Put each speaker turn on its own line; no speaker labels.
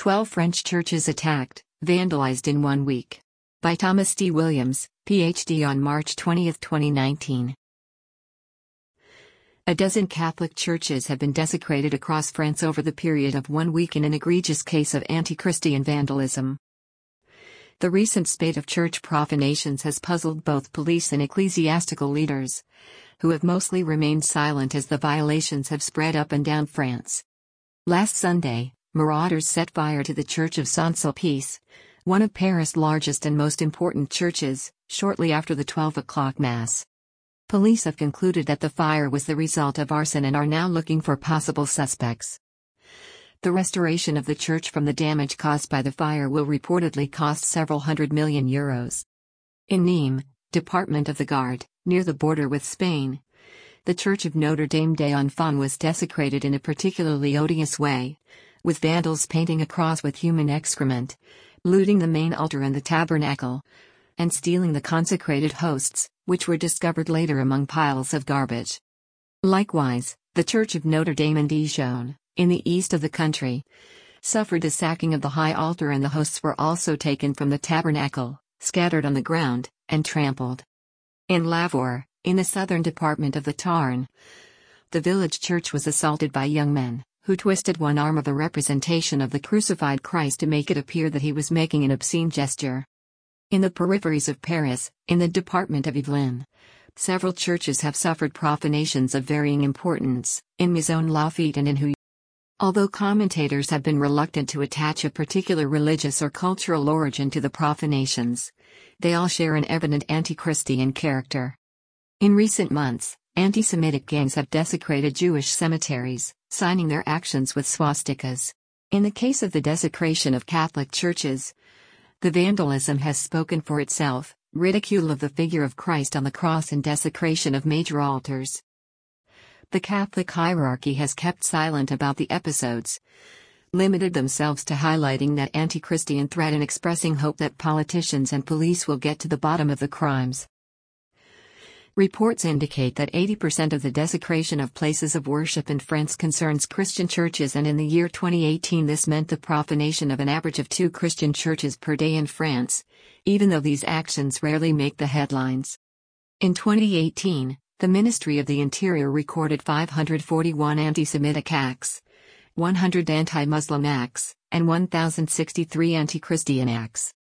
12 French churches attacked, vandalized in 1 week. By Thomas D. Williams, Ph.D. on March 20, 2019. A dozen Catholic churches have been desecrated across France over the period of 1 week in an egregious case of anti-Christian vandalism. The recent spate of church profanations has puzzled both police and ecclesiastical leaders, who have mostly remained silent as the violations have spread up and down France. Last Sunday, marauders set fire to the Church of Saint-Sulpice, one of Paris' largest and most important churches, shortly after the 12 o'clock Mass. Police have concluded that the fire was the result of arson and are now looking for possible suspects. The restoration of the church from the damage caused by the fire will reportedly cost several hundred million euros. In Nîmes, Department of the Gard, near the border with Spain, the Church of Notre Dame des Enfants was desecrated in a particularly odious way, with vandals painting a cross with human excrement, looting the main altar and the tabernacle, and stealing the consecrated hosts, which were discovered later among piles of garbage. Likewise, the Church of Notre Dame in Dijon, in the east of the country, suffered the sacking of the high altar, and the hosts were also taken from the tabernacle, scattered on the ground, and trampled. In Lavaur, in the southern department of the Tarn, the village church was assaulted by young men, who twisted one arm of a representation of the crucified Christ to make it appear that he was making an obscene gesture. In the peripheries of Paris, in the department of Yvelines, several churches have suffered profanations of varying importance, in Maison Lafitte and in Houy. Although commentators have been reluctant to attach a particular religious or cultural origin to the profanations, they all share an evident anti-Christian character. In recent months, anti-Semitic gangs have desecrated Jewish cemeteries, signing their actions with swastikas. In the case of the desecration of Catholic churches, the vandalism has spoken for itself: ridicule of the figure of Christ on the cross and desecration of major altars. The Catholic hierarchy has kept silent about the episodes, limited themselves to highlighting that anti-Christian threat and expressing hope that politicians and police will get to the bottom of the crimes. Reports indicate that 80% of the desecration of places of worship in France concerns Christian churches, and in the year 2018 this meant the profanation of an average of 2 Christian churches per day in France, even though these actions rarely make the headlines. In 2018, the Ministry of the Interior recorded 541 anti-Semitic acts, 100 anti-Muslim acts, and 1,063 anti-Christian acts.